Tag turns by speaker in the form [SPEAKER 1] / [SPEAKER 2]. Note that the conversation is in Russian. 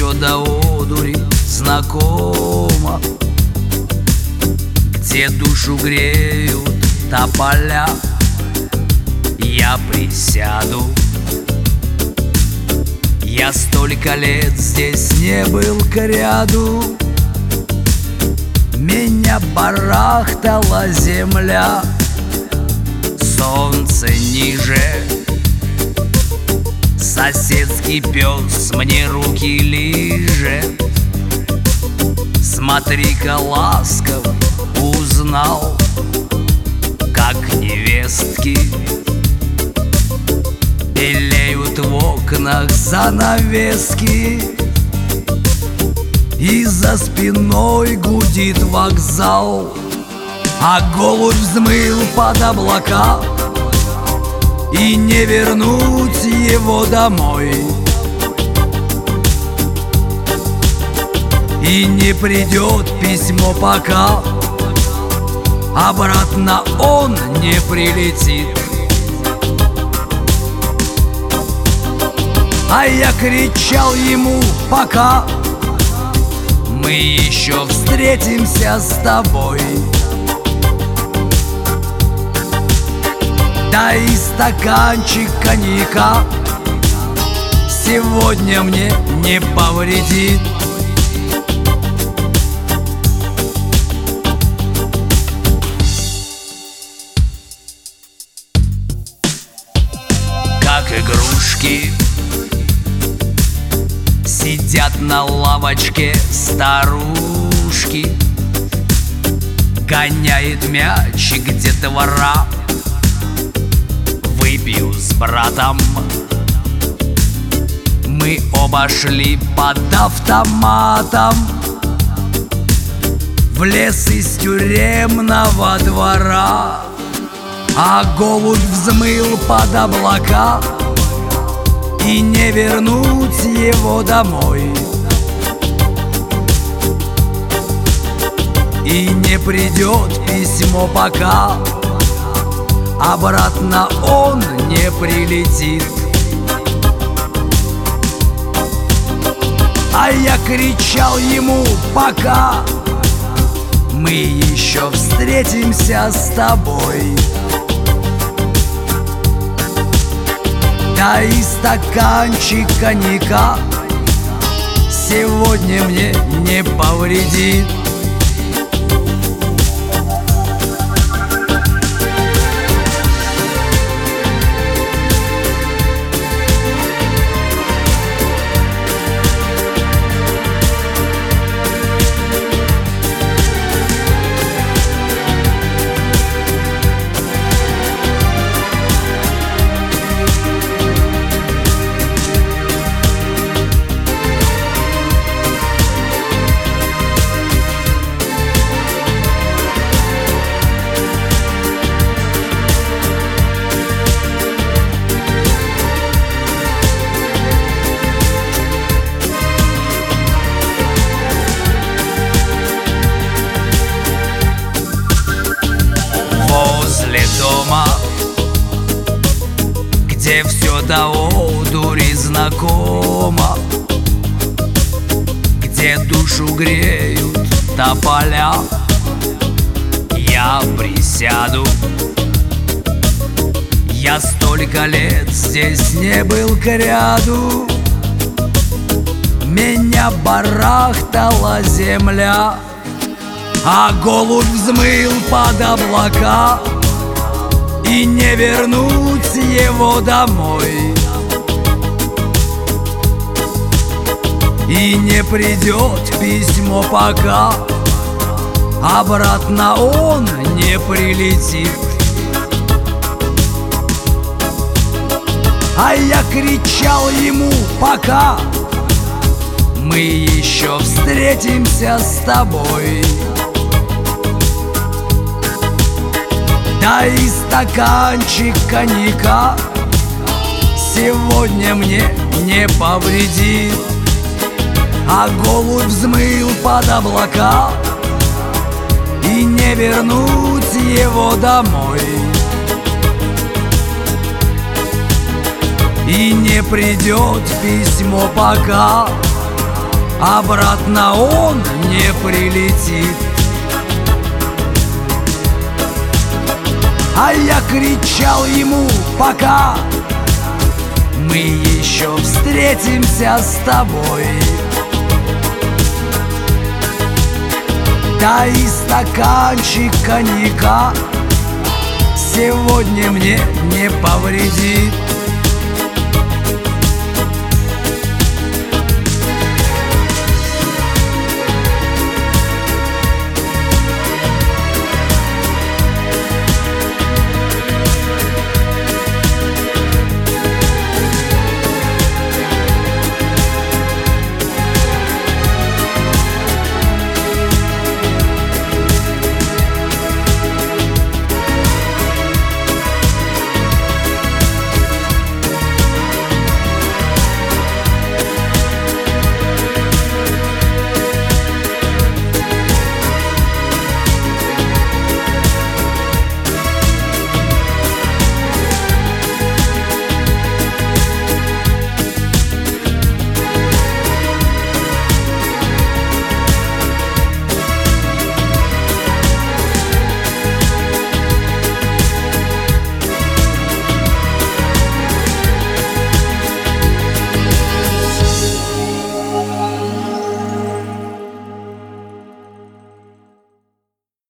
[SPEAKER 1] все до одури знакомо, где душу греют тополя, я присяду. Я столько лет здесь не был кряду, меня барахтала земля, солнце ниже. Соседский пес мне руки лижет. Смотри-ка, ласков, узнал, как невестки белеют в окнах занавески, и за спиной гудит вокзал, а голубь взмыл под облака, и не вернуть его домой, и не придет письмо, пока обратно он не прилетит. А я кричал ему: пока мы еще встретимся с тобой. Дай стаканчик коньяка, сегодня мне не повредит. Как игрушки сидят на лавочке старушки, гоняет мячик детвора. Выпью с братом, мы оба шли под автоматом в лес из тюремного двора, а голубь взмыл под облака, и не вернуть его домой, и не придет письмо, пока обратно он не прилетит. А я кричал ему: пока мы еще встретимся с тобой. Дай стаканчик коньяка, сегодня мне не повредит. Возле дома, где все до одури знакомо, где душу греют тополя, я присяду. Я столько лет здесь не был кряду, меня барахтала земля, а голубь взмыл под облака, и не вернуть его домой, и не придет письмо, пока обратно он не прилетит. А я кричал ему: пока мы еще встретимся с тобой. Дай стаканчик коньяка, сегодня мне не повредит. А голубь взмыл под облака, и не вернуть его домой, и не придет письмо, пока обратно он не прилетит. А я кричал ему: пока, мы еще встретимся с тобой. Да и стаканчик коньяка сегодня мне не повредит.